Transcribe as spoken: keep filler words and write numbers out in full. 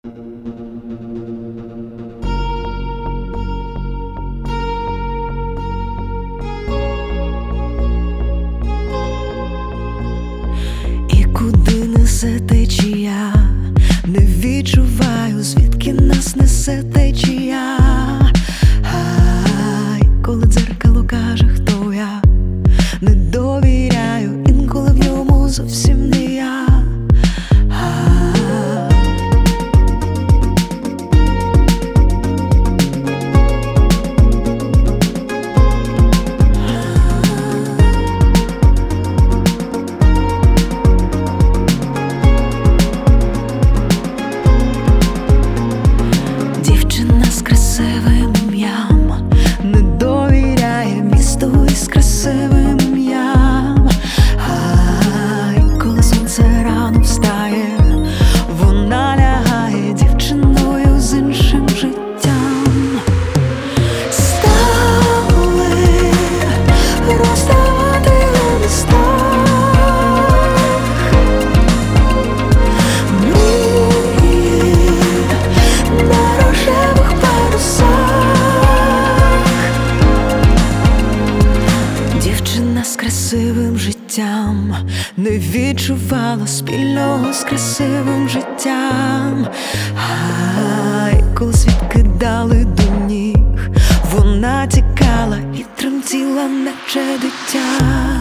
І куди несе течія, не відчуваю, звідки нас несе течія. Ай, коли дзеркало каже, хто я, не довіряю, інколи в ньому зовсім не я. Дівчина з красивим ім'ям не довіряє місту із красивим ім'ям. Ай, коли сонце рано встає, вона лягає дівчиною з іншим життям. Стали розставати на містах мрії на рожевих парусах. Дівчина з красивим життям не відчувала спільного з красивим життям. Ай, коли світ кидали до ніг, вона тікала і тремтіла, наче дитя.